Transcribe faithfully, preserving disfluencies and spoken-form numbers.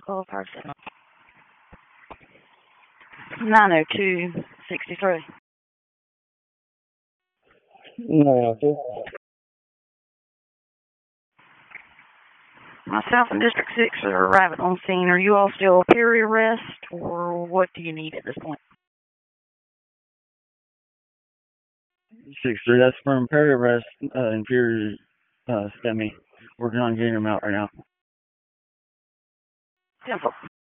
Call person. nine oh two sixty-three. No, okay. Myself and District six are arriving on scene. Are you all still peer arrest, or what do you need at this point? six three, that's from Perry Arrest, uh, Inferior, uh, STEMI. Working on getting them out right now. Simple.